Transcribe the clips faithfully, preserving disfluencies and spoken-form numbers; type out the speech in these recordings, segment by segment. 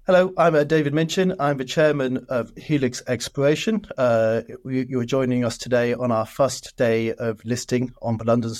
Hello, I'm uh, David Minchin. I'm the chairman of Helix Exploration. Uh, we, you are joining us today on our first day of listing on the London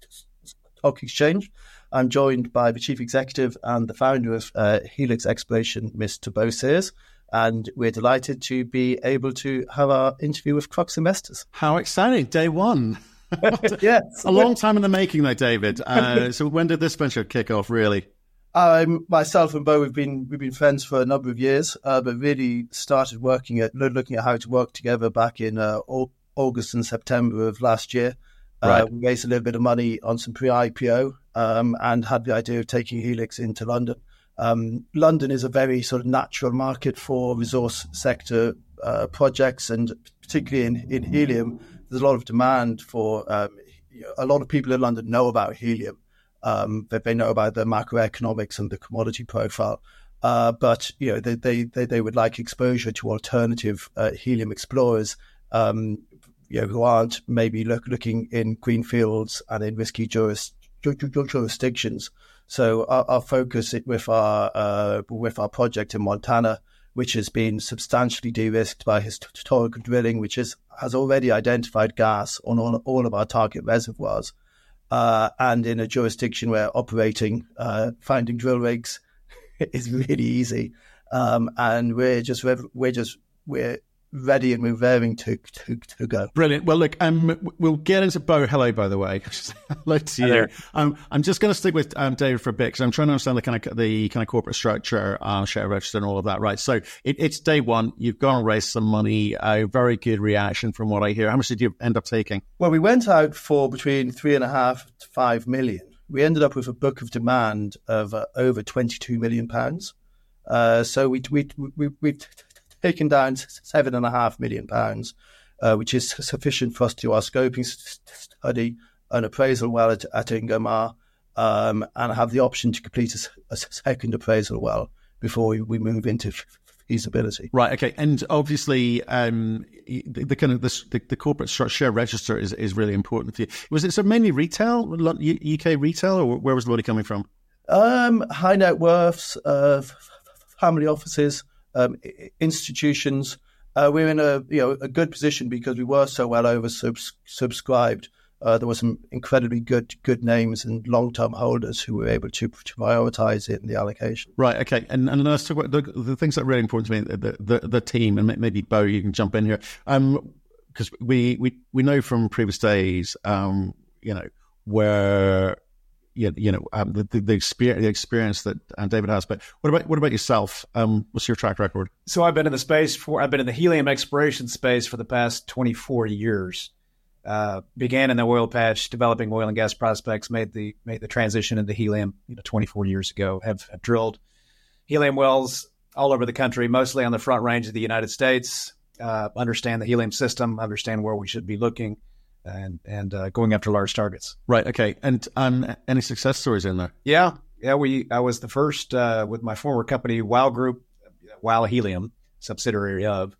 Stock Exchange. I'm joined by the chief executive and the founder of uh, Helix Exploration, Mister Bo Sears, and we're delighted to be able to have our interview with Crux Investors. How exciting! Day one. Yes, a long time in the making, though, David. Uh, so when did this venture kick off? Really? Um, myself and Bo, we've been we've been friends for a number of years, uh, but really started working at looking at how to work together back in uh, August and September of last year. Right. Uh, we raised a little bit of money on some pre-I P O um, and had the idea of taking Helix into London. Um, London is a very sort of natural market for resource sector uh, projects, and particularly in, in helium, there's a lot of demand for. Um, a lot of people in London know about helium. Um, that they know about the macroeconomics and the commodity profile, uh, but you know they, they they they would like exposure to alternative uh, helium explorers, um, you know, who aren't maybe look, looking in greenfields and in risky juris, jurisdictions. So our, our focus with our uh, with our project in Montana, which has been substantially de-risked by historical drilling, which is, has already identified gas on all, all of our target reservoirs. Uh, and in a jurisdiction where operating, uh, finding drill rigs is really easy, um, and we're just we're just we're ready and we're raring to to to go. Brilliant. Well, look, um, we'll get into Bo. Hello, by the way. Hello to you. Um, I'm just going to stick with um, David for a bit because I'm trying to understand the kind of the kind of corporate structure, uh, share register, and all of that. Right. So it, it's day one. You've gone and raised some money. A very good reaction from what I hear. How much did you end up taking? Well, we went out for between three and a half to five million. We ended up with a book of demand of uh, over twenty-two million pounds. Uh, so we we we we. taken down seven and a half million pounds, uh, which is sufficient for us to do our scoping study, an appraisal well at, at Ingomar, um, and have the option to complete a, a second appraisal well before we, we move into feasibility. Right. Okay. And obviously, um, the, the kind of the, the, the corporate share register is is really important for you. Was it so mainly retail, U K retail, or where was the money coming from? Um, high net worths, uh, family offices. Um, institutions, uh, we're in a you know a good position because we were so well over subscribed. Uh, there were some incredibly good good names and long term holders who were able to, to prioritize it in the allocation. Right. Okay. And and let's talk about the, the things that are really important to me. The the, the team, and maybe Bo, you can jump in here. Um, because we, we we know from previous days, um, you know, where. You, you know um, the, the experience the experience that uh, David has, but what about what about yourself? Um, what's your track record? So I've been in the space for I've been in the helium exploration space for the past twenty-four years. Uh, began in the oil patch, developing oil and gas prospects. Made the made the transition into helium, you know, twenty-four years ago. Have, have drilled helium wells all over the country, mostly on the Front Range of the United States. Uh, understand the helium system, understand where we should be looking. And and uh, going after large targets. Right. Okay. And um, any success stories in there? Yeah. Yeah. We I was the first uh, with my former company, Wow Group, Wow Helium, subsidiary of.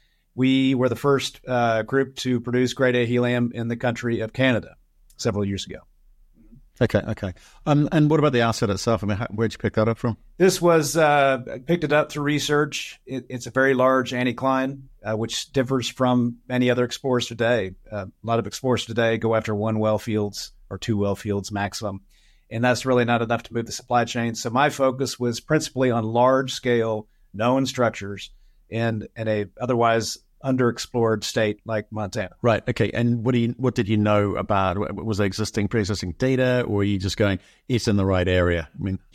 We were the first uh, group to produce grade A helium in the country of Canada several years ago. Okay. Okay. Um, and what about the asset itself? I mean, how, where'd you pick that up from? This was uh, I picked it up through research. It, it's a very large anticline, uh, which differs from many other explorers today. Uh, a lot of explorers today go after one well fields or two well fields maximum, and that's really not enough to move the supply chain. So my focus was principally on large scale known structures in in a otherwise underexplored state like Montana. Right. Okay. And what do you, what did you know about? Was there existing pre-existing data, or were you just going, it's in the right area? I mean,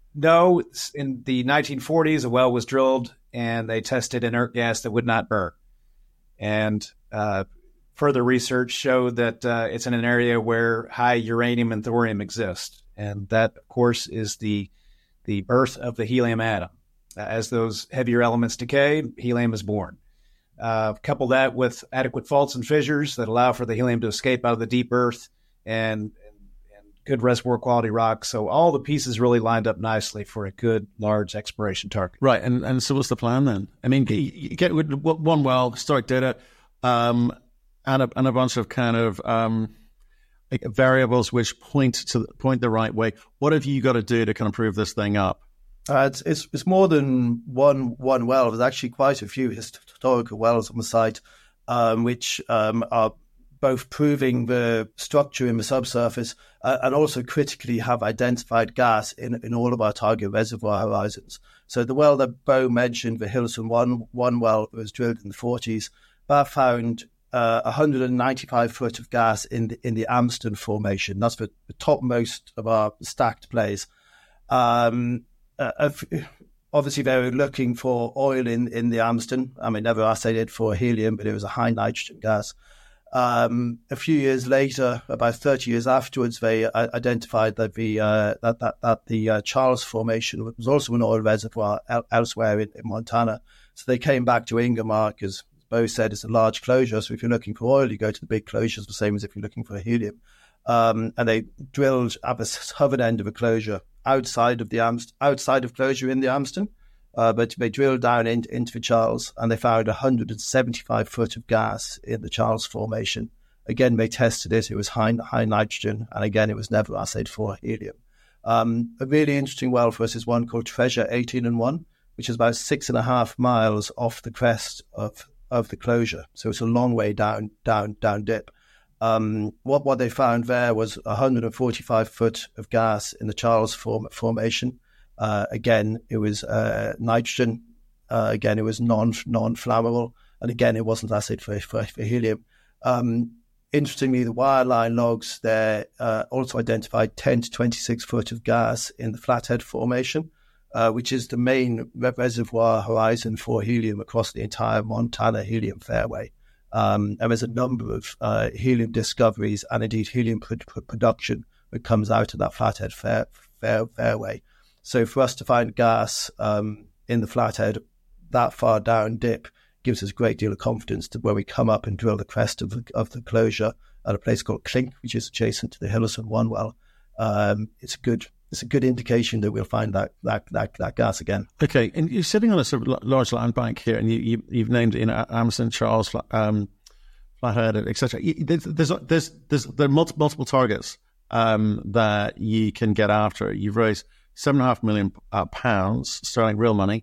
no. In the nineteen forties, a well was drilled, and they tested inert gas that would not burn. And uh, further research showed that uh, it's in an area where high uranium and thorium exist, and that, of course, is the the birth of the helium atom. Uh, as those heavier elements decay, helium is born. Uh, couple that with adequate faults and fissures that allow for the helium to escape out of the deep earth and, and, and good reservoir quality rock. So all the pieces really lined up nicely for a good, large exploration target. Right. And and so what's the plan then? I mean, you get with one well, historic data, um, and, a, and a bunch of kind of um, variables which point to point the right way. What have you got to do to kind of prove this thing up? Uh, it's, it's it's more than one one well. There's actually quite a few historical wells on the site, um, which um, are both proving the structure in the subsurface uh, and also critically have identified gas in, in all of our target reservoir horizons. So the well that Bo mentioned, the Hillston one, one well that was drilled in the forties, that found uh, one hundred ninety-five foot of gas in the, in the Amston formation. That's the, the topmost of our stacked plays. Um, uh, obviously, they were looking for oil in, in the Amston. I mean, never assayed it for helium, but it was a high nitrogen gas. Um, a few years later, about thirty years afterwards, they uh, identified that the uh, that that, that the uh, Charles Formation was also an oil reservoir el- elsewhere in, in Montana. So they came back to Ingomar because, as Bo said, it's a large closure. So if you're looking for oil, you go to the big closures, the same as if you're looking for helium. Um, and they drilled at the southern end of a closure outside of the Amst- outside of closure in the Amston. Uh, but they drilled down in, into the Charles and they found one hundred seventy-five foot of gas in the Charles Formation. Again, they tested it. It was high, high nitrogen. And again, it was never assayed for helium. Um, a really interesting well for us is one called Treasure eighteen and one, which is about six and a half miles off the crest of, of the closure. So it's a long way down, down, down dip. Um, what, what they found there was one hundred forty-five foot of gas in the Charles form, Formation. Uh, again, it was uh, nitrogen. Uh, again, it was non non flammable, and again, it wasn't assayed for for, for helium. Um, interestingly, the wireline logs there uh, also identified ten to twenty-six foot of gas in the Flathead Formation, uh, which is the main reservoir horizon for helium across the entire Montana helium fairway. Um, and there's a number of uh, helium discoveries and indeed helium pr- pr- production that comes out of that Flathead fair, fair, fairway. So for us to find gas um, in the Flathead that far down dip gives us a great deal of confidence to when we come up and drill the crest of the, of the closure at a place called Clink, which is adjacent to the Hillston one well. Um, it's a good it's a good indication that we'll find that that that, that gas again. Okay, and you're sitting on a sort of large land bank here, and you, you you've named it in Amston, Charles, um, Flathead, et cetera. There's there's there's, there's there are multiple, multiple targets um, that you can get after. You've raised seven and a half million uh, pounds sterling, real money,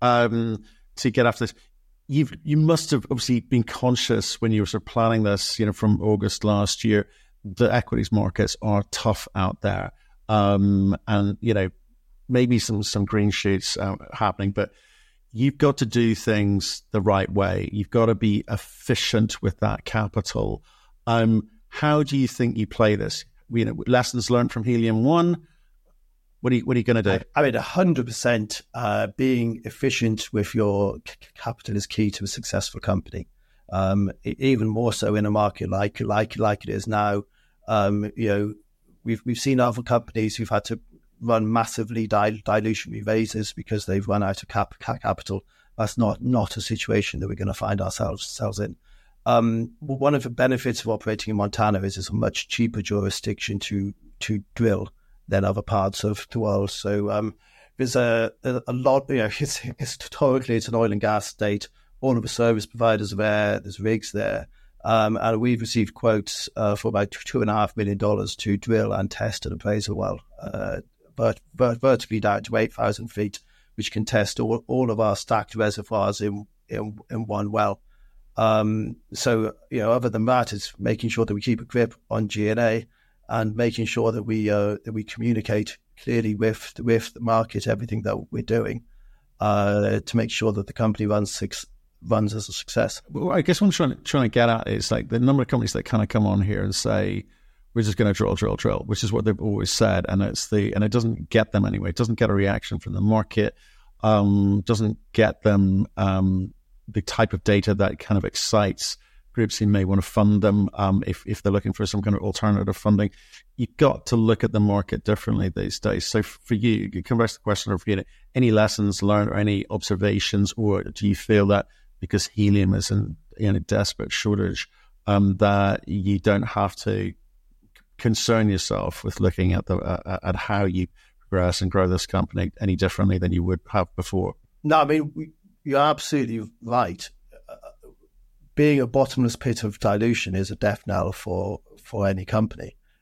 um, to get after this. You've you must have obviously been conscious when you were sort of planning this, you know, from August last year. The equities markets are tough out there, um, and you know maybe some some green shoots uh, happening, but you've got to do things the right way. You've got to be efficient with that capital. Um, how do you think you play this? You know, lessons learned from Helium One. What are you, what are you going to do? I mean, one hundred percent uh, being efficient with your c- capital is key to a successful company. Um, even more so in a market like like like it is now. Um, you know, we've we've seen other companies who've had to run massively dil- dilutionary raises because they've run out of cap- capital. That's not not a situation that we're going to find ourselves, ourselves in. Um, one of the benefits of operating in Montana is it's a much cheaper jurisdiction to to drill than other parts of the world. So um, there's a, a, a lot, you know, it's, historically it's an oil and gas state. All of the service providers are there, there's rigs there. Um, and we've received quotes uh, for about two and a half million dollars to drill and test an appraisal well, uh, vert- vert- vertically down to eight thousand feet, which can test all, all of our stacked reservoirs in, in, in one well. Um, so, you know, other than that, it's making sure that we keep a grip on G and A and making sure that we uh, that we communicate clearly with with the market everything that we're doing uh, to make sure that the company runs six, runs as a success. Well, I guess what I'm trying to, trying to get at is like the number of companies that kind of come on here and say we're just going to drill, drill, drill, which is what they've always said, and it's the and it doesn't get them anyway. It doesn't get a reaction from the market. Um, doesn't get them um, the type of data that kind of excites groups who may want to fund them um, if, if they're looking for some kind of alternative funding. You've got to look at the market differently these days. So for you, you come back to the question of, you know, any lessons learned or any observations, or do you feel that because helium is in, in a desperate shortage, um, that you don't have to concern yourself with looking at the uh, at how you progress and grow this company any differently than you would have before? No, I mean, we, you're absolutely right. Being a bottomless pit of dilution is a death knell for, for any company.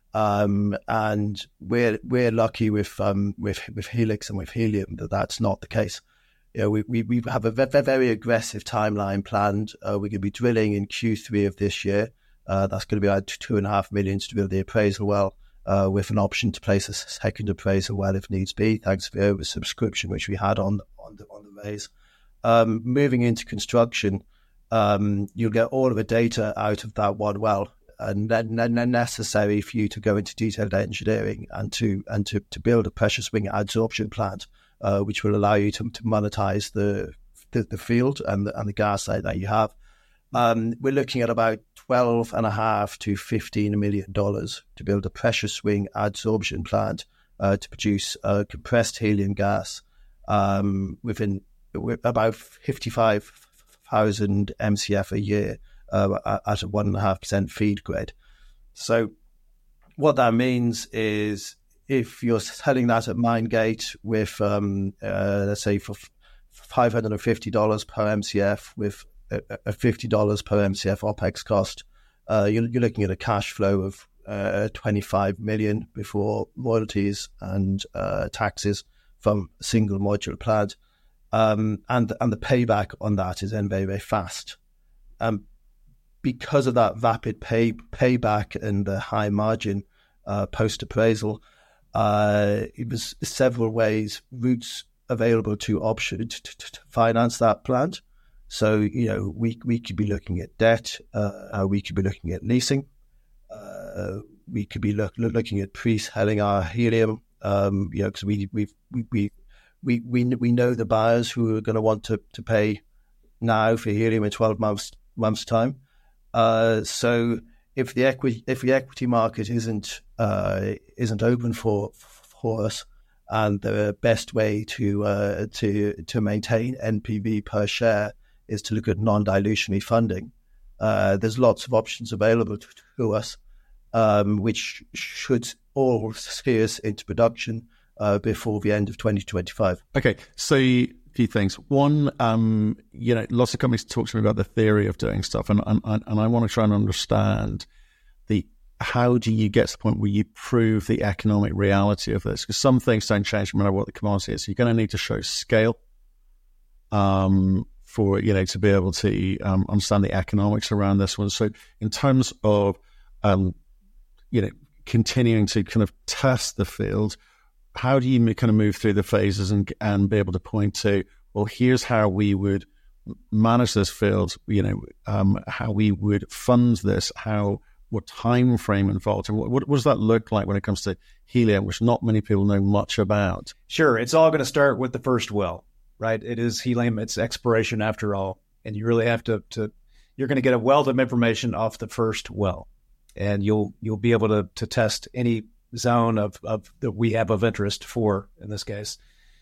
Um, and we're we're lucky with um, with with Helix and with helium that that's not the case. You know, we we, we have a very, very aggressive timeline planned. Uh, we're going to be drilling in Q three of this year. Uh, that's going to be about two and a half million to drill the appraisal well, uh, with an option to place a second appraisal well if needs be, thanks to the oversubscription which we had on on the on the raise. Um, moving into construction, um, you'll get all of the data out of that one well, and then, then necessary for you to go into detailed engineering and to and to, to build a pressure swing adsorption plant, uh, which will allow you to, to monetize the, the the field and the, and the gas that, that you have. Um, we're looking at about twelve and a half to fifteen million dollars to build a pressure swing adsorption plant uh, to produce uh, compressed helium gas um, within about fifty-five thousand M C F a year uh, at a one and a half percent feed grade. So what that means is if you're selling that at mine gate with, um, uh, let's say, for five hundred fifty dollars per M C F with a fifty dollars per M C F OPEX cost, uh, you're, you're looking at a cash flow of uh, twenty-five million before royalties and uh, taxes from a single module plant. Um, and, and the payback on that is then very, very fast. Um, because of that rapid pay payback and the high margin uh, post-appraisal, uh, it was several ways, routes available to option to, to, to finance that plant. So, you know, we we could be looking at debt, uh, we could be looking at leasing, uh, we could be look, looking at pre-selling our helium, um, you know, because we, we, we, we, we, we, we know the buyers who are going to want to, to pay now for helium in twelve months, months time. Uh, so if the equity, if the equity market isn't, uh, isn't open for, for us, and the best way to, uh, to, to maintain N P V per share is to look at non-dilutionary funding. Uh, there's lots of options available to, to us, um, which should all see us into production uh, before the end of twenty twenty-five. Okay, so a few things. One, um, you know, lots of companies talk to me about the theory of doing stuff, and and, and I want to try and understand the how do you get to the point where you prove the economic reality of this? Because some things don't change no matter what the commodity is. So you're going to need to show scale. Um, for, you know, to be able to um, understand the economics around this one. So in terms of, um, you know, continuing to kind of test the field, how do you kind of move through the phases and and be able to point to, well, here's how we would manage this field, you know, um, how we would fund this, how, what time frame involved, and what, what does that look like when it comes to helium, which not many people know much about? Sure. It's all going to start with the first well. Right, it is helium. It's exploration after all, and you really have to. to you're going to get a wealth of information off the first well, and you'll you'll be able to to test any zone of of that we have of interest for in this case,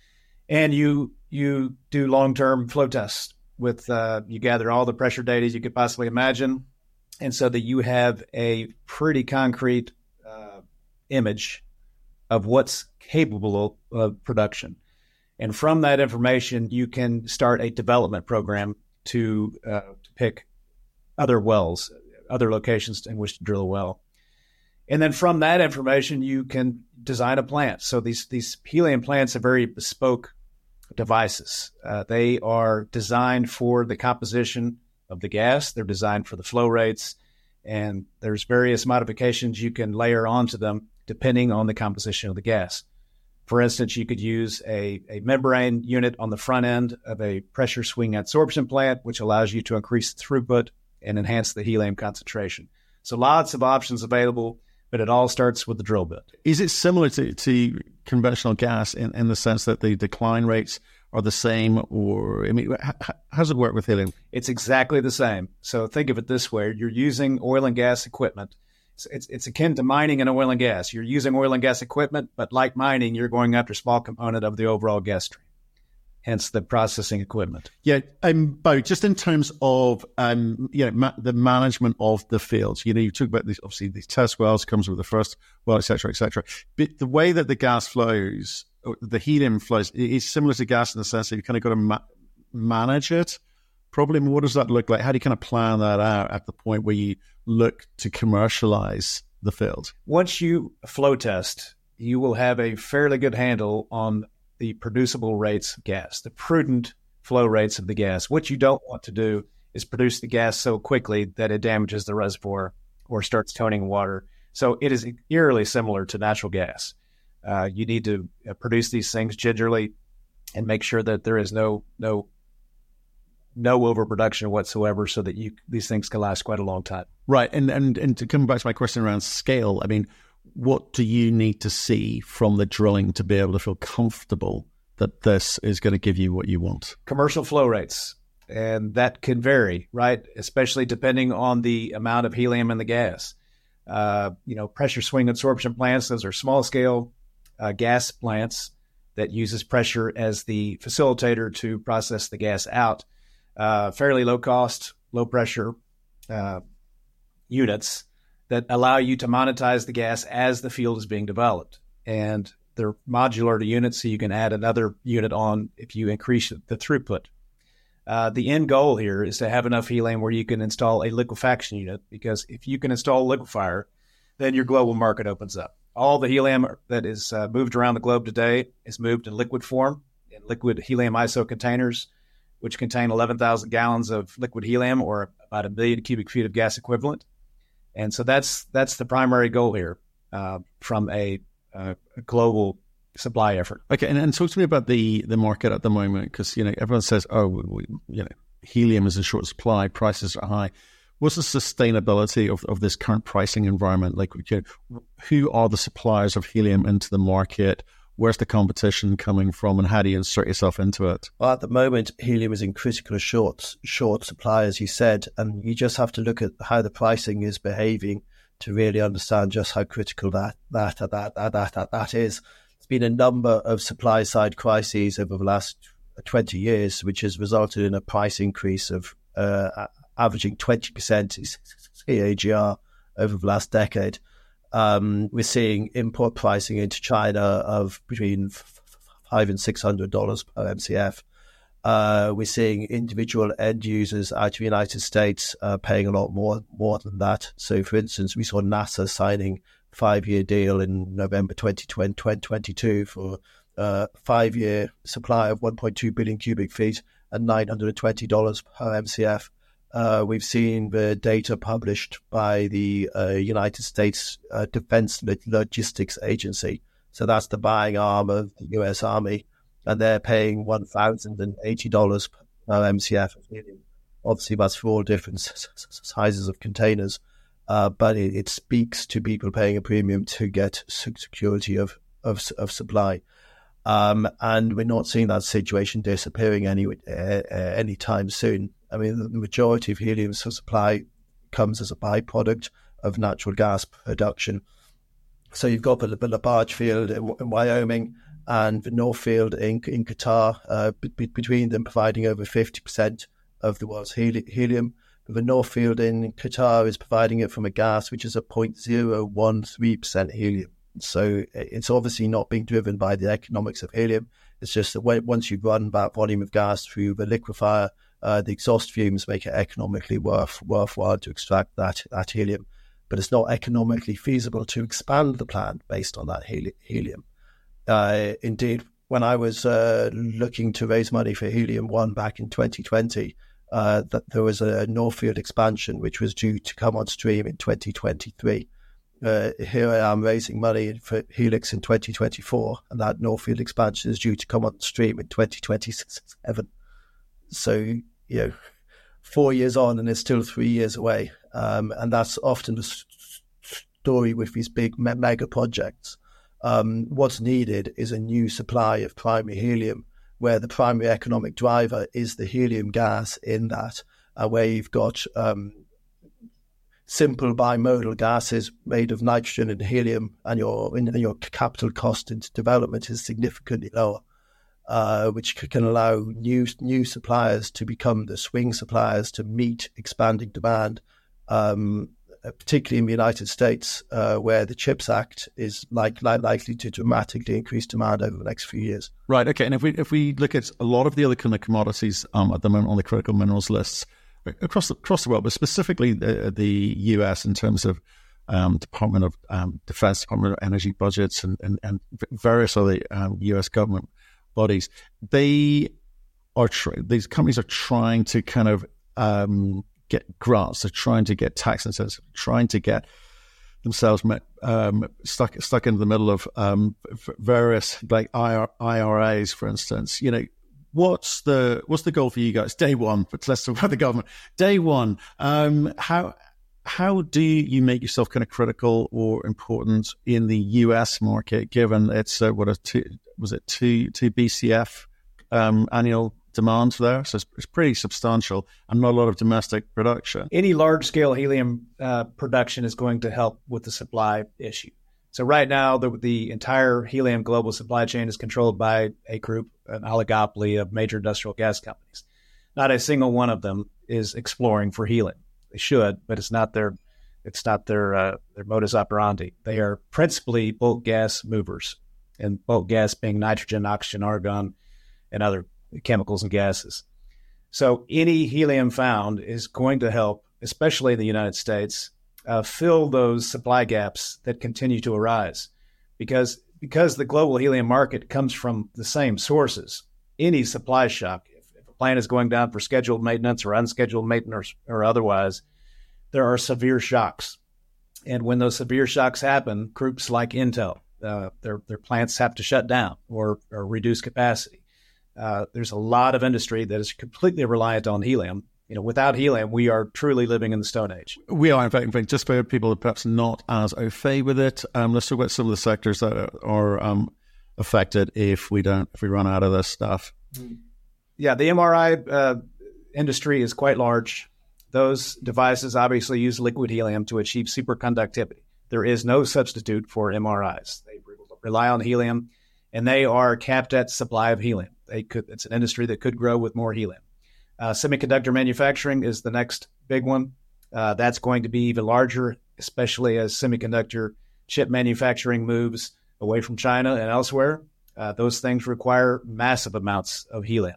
and you you do long term flow tests with uh, you gather all the pressure data you could possibly imagine, and so that you have a pretty concrete uh, image of what's capable of production. And from that information, you can start a development program to, uh, to pick other wells, other locations in which to drill a well. And then from that information, you can design a plant. So these, these helium plants are very bespoke devices. Uh, they are designed for the composition of the gas. They're designed for the flow rates. And there's various modifications you can layer onto them depending on the composition of the gas. For instance, you could use a, a membrane unit on the front end of a pressure swing adsorption plant, which allows you to increase throughput and enhance the helium concentration. So lots of options available, but it all starts with the drill bit. Is it similar to, to conventional gas in, in the sense that the decline rates are the same, or, I mean, how, how does it work with helium? It's exactly the same. So think of it this way. You're using oil and gas equipment. It's, it's akin to mining in oil and gas. You're using oil and gas equipment, but like mining, you're going after a small component of the overall gas stream, hence the processing equipment. Yeah, um, Bo, just in terms of um, you know, ma- the management of the fields, you know, you talk about these, obviously these test wells comes with the first well, et cetera, et cetera. But the way that the gas flows, or the helium flows, is similar to gas in the sense that you kind of got to ma- manage it. Probably, what does that look like? How do you kind of plan that out at the point where you look to commercialize the field? Once you flow test, you will have a fairly good handle on the producible rates of gas, the prudent flow rates of the gas. What you don't want to do is produce the gas so quickly that it damages the reservoir or starts toning water. So it is eerily similar to natural gas. Uh, you need to produce these things gingerly and make sure that there is no no no overproduction whatsoever, so that you these things can last quite a long time. Right, and and and to come back to my question around scale, I mean, what do you need to see from the drilling to be able to feel comfortable that this is going to give you what you want? Commercial flow rates, and that can vary, right? Especially depending on the amount of helium in the gas. Uh, you know, pressure swing adsorption plants, those are small scale uh, gas plants that uses pressure as the facilitator to process the gas out. Uh, fairly low cost, low pressure uh, units that allow you to monetize the gas as the field is being developed. And they're modular to units, so you can add another unit on if you increase the throughput. Uh, the end goal here is to have enough helium where you can install a liquefaction unit, because if you can install a liquefier, then your global market opens up. All the helium that is uh, moved around the globe today is moved in liquid form, in liquid helium I S O containers, which contain eleven thousand gallons of liquid helium, or about a million cubic feet of gas equivalent. And so that's that's the primary goal here uh, from a, uh, a global supply effort. Okay, and, and talk to me about the, the market at the moment, because you know everyone says, oh, we, you know, helium is in short supply, prices are high. What's the sustainability of, of this current pricing environment? Like, you know, who are the suppliers of helium into the market? Where's the competition coming from, and how do you insert yourself into it? Well, at the moment, helium is in critical short, short supply, as you said, and you just have to look at how the pricing is behaving to really understand just how critical that that that that that that, that, that is. There's been a number of supply side crises over the last twenty years, which has resulted in a price increase of uh, averaging twenty percent C A G R over the last decade. Um, we're seeing import pricing into China of between five and six hundred dollars per M C F. Uh, we're seeing individual end users out of the United States uh, paying a lot more more than that. So, for instance, we saw NASA signing a five-year deal in November twenty twenty-two for a five-year supply of one point two billion cubic feet and nine hundred twenty dollars per M C F. Uh, we've seen the data published by the uh, United States uh, Defense Logistics Agency. So that's the buying arm of the U S Army, and they're paying one thousand eighty dollars per M C F of helium. Obviously, that's for all different sizes of containers, uh, but it, it speaks to people paying a premium to get security of, of, of supply. Um, and we're not seeing that situation disappearing any uh, uh, anytime soon. I mean, the majority of helium supply comes as a byproduct of natural gas production. So you've got the, the LaBarge field in, in Wyoming and the North field in, in Qatar, uh, be, between them providing over fifty percent of the world's heli- helium. But the North field in Qatar is providing it from a gas which is a zero point zero one three percent helium. So it's obviously not being driven by the economics of helium. It's just that when, once you run that volume of gas through the liquefier, uh, the exhaust fumes make it economically worth, worthwhile to extract that, that helium. But it's not economically feasible to expand the plant based on that heli- helium. Uh, indeed, when I was uh, looking to raise money for Helium One back in twenty twenty, uh, that there was a Northfield expansion which was due to come on stream in twenty twenty-three. Uh, here I am raising money for Helix in twenty twenty-four, and that Northfield expansion is due to come on stream in twenty twenty-seven. So, you know, four years on and it's still three years away. Um, and that's often the story with these big me- mega projects. Um, what's needed is a new supply of primary helium, where the primary economic driver is the helium gas in that, uh, where you've got um, simple bimodal gases made of nitrogen and helium, and your and your capital cost into development is significantly lower, uh, which can allow new new suppliers to become the swing suppliers to meet expanding demand, um, particularly in the United States, uh, where the CHIPS Act is like, like likely to dramatically increase demand over the next few years. Right. Okay. And if we if we look at a lot of the other kind of commodities um, at the moment on the critical minerals lists across the, across the world, but specifically the, the U S in terms of um, Department of um, Defense, Department of Energy budgets, and, and, and various other um, U S government bodies. They are tr- these companies are trying to kind of um, get grants. They're trying to get tax incentives, trying to get themselves um, stuck stuck into the middle of um, various like I R As, for instance. You know, what's the what's the goal for you guys? Day one, but let's talk about the government. Day one, um, how how do you make yourself kind of critical or important in the U S market, given it's uh, what a two, was it two two B C F um, annual demand there, so it's, it's pretty substantial and not a lot of domestic production. Any large-scale helium uh, production is going to help with the supply issue. So right now, the, the entire helium global supply chain is controlled by a group, an oligopoly of major industrial gas companies. Not a single one of them is exploring for helium. They should, but it's not their it's not their uh, their modus operandi. They are principally bulk gas movers, and bulk gas being nitrogen, oxygen, argon, and other chemicals and gases. So any helium found is going to help, especially in the United States, uh, fill those supply gaps that continue to arise. Because, because the global helium market comes from the same sources, any supply shock, if, if a plant is going down for scheduled maintenance or unscheduled maintenance or otherwise, there are severe shocks. And when those severe shocks happen, groups like Intel, uh, their, their plants have to shut down or, or reduce capacity. Uh, there's a lot of industry that is completely reliant on helium. You know, without helium, we are truly living in the Stone Age. We are, in fact, in fact just for people that perhaps not as au fait with it, um, let's talk about some of the sectors that are um, affected if we don't, if we run out of this stuff. Yeah, the M R I uh, industry is quite large. Those devices obviously use liquid helium to achieve superconductivity. There is no substitute for M R Is. They rely on helium, and they are capped at supply of helium. They could, it's an industry that could grow with more helium. Uh, semiconductor manufacturing is the next big one. Uh, that's going to be even larger, especially as semiconductor chip manufacturing moves away from China and elsewhere. Uh, those things require massive amounts of helium.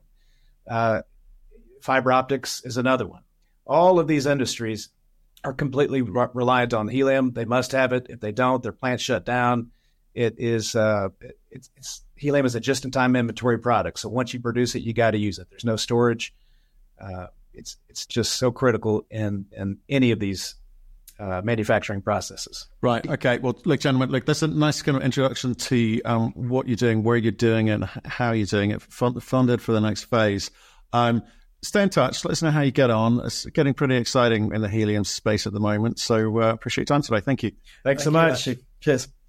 Uh, fiber optics is another one. All of these industries are completely re- reliant on helium. They must have it. If they don't, their plants shut down. It is uh, it's, it's helium is a just-in-time inventory product. So once you produce it, you got to use it. There's no storage. Uh, it's it's just so critical in in any of these uh, manufacturing processes. Right. Okay. Well, look, gentlemen, look, that's a nice kind of introduction to um, what you're doing, where you're doing it, and how you're doing it. Fund, funded for the next phase. Um, stay in touch. Let us know how you get on. It's getting pretty exciting in the helium space at the moment. So uh, appreciate your time today. Thank you. Thanks Thank so you, much. Ashley. Cheers.